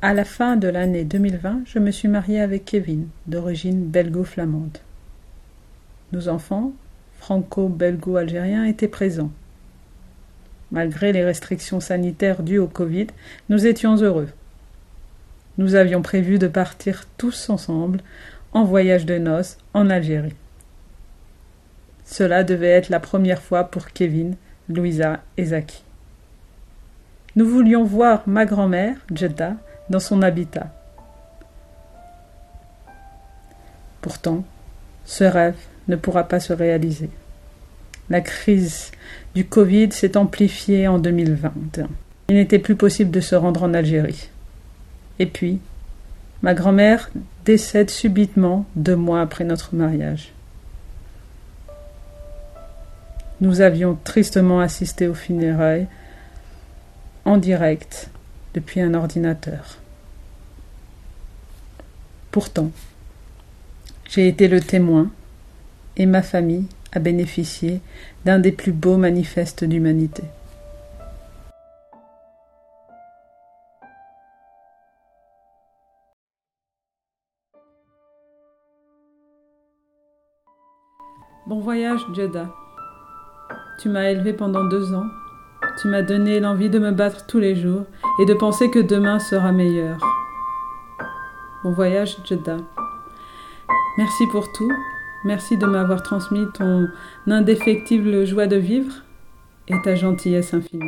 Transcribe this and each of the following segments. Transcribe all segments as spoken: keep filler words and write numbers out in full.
À la fin de l'année deux mille vingt, je me suis mariée avec Kevin, d'origine belgo-flamande. Nos enfants, franco-belgo-algériens, étaient présents. Malgré les restrictions sanitaires dues au Covid, nous étions heureux. Nous avions prévu de partir tous ensemble en voyage de noces en Algérie. Cela devait être la première fois pour Kevin, Louisa et Zaki. Nous voulions voir ma grand-mère, Jeddah, dans son habitat. Pourtant, ce rêve ne pourra pas se réaliser. La crise du Covid s'est amplifiée en deux mille vingt. Il n'était plus possible de se rendre en Algérie. Et puis, ma grand-mère décède subitement deux mois après notre mariage. Nous avions tristement assisté aux funérailles en direct depuis un ordinateur. Pourtant, j'ai été le témoin et ma famille a bénéficié d'un des plus beaux manifestes d'humanité. Bon voyage, Jeddah. Tu m'as élevé pendant deux ans. Tu m'as donné l'envie de me battre tous les jours et de penser que demain sera meilleur. Bon voyage, Jeddah. Merci pour tout. Merci de m'avoir transmis ton indéfectible joie de vivre et ta gentillesse infinie.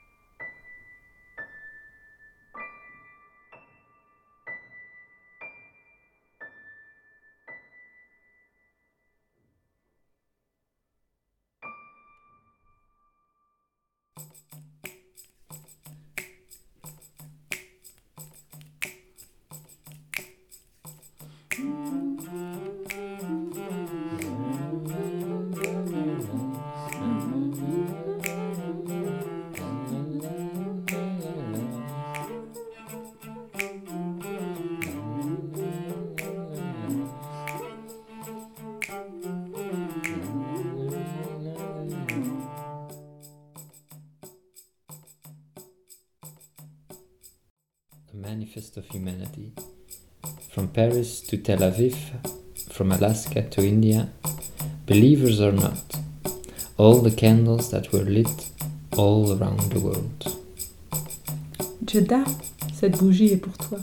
A Manifest of Humanity. From Paris to Tel Aviv, from Alaska to India, believers or not, all the candles that were lit all around the world. Jeddah, cette bougie est pour toi.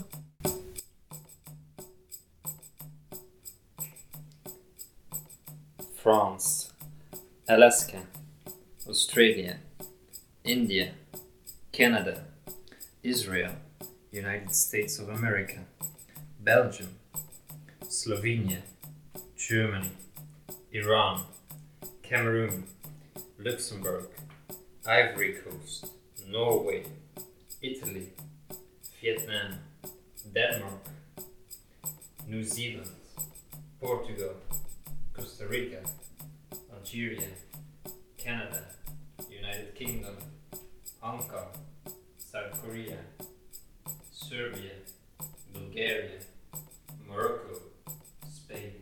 France, Alaska, Australia, India, Canada, Israel, United States of America, Belgium, Slovenia, Germany, Iran, Cameroon, Luxembourg, Ivory Coast, Norway, Italy, Vietnam, Denmark, New Zealand, Portugal, Costa Rica, Algeria, Canada, United Kingdom, Hong Kong, South Korea, Serbia, Bulgaria, Morocco, Spain.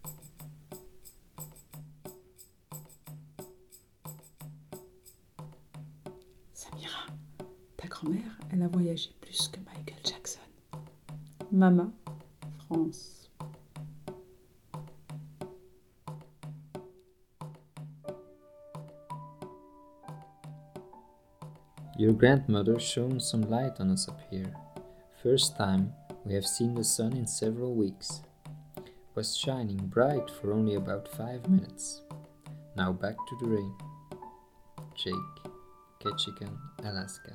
Samira, ta grand-mère, elle a voyagé plus que Michael Jackson. Mama, France. Your grandmother shone some light on us up here. First time we have seen the sun in several weeks. Was shining bright for only about five minutes. Now back to the rain. Jake, Ketchikan, Alaska.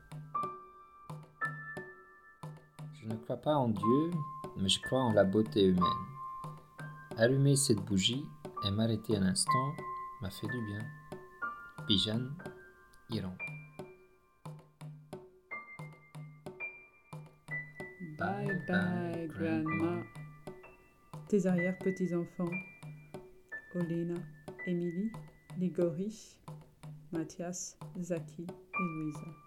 Je ne crois pas en Dieu, mais je crois en la beauté humaine. Allumer cette bougie et m'arrêter un instant m'a fait du bien. Bijan, Iran. Bye bye, grandma. Tes arrière-petits-enfants, Olena, Émilie, Ligori, Mathias, Zaki et Louisa.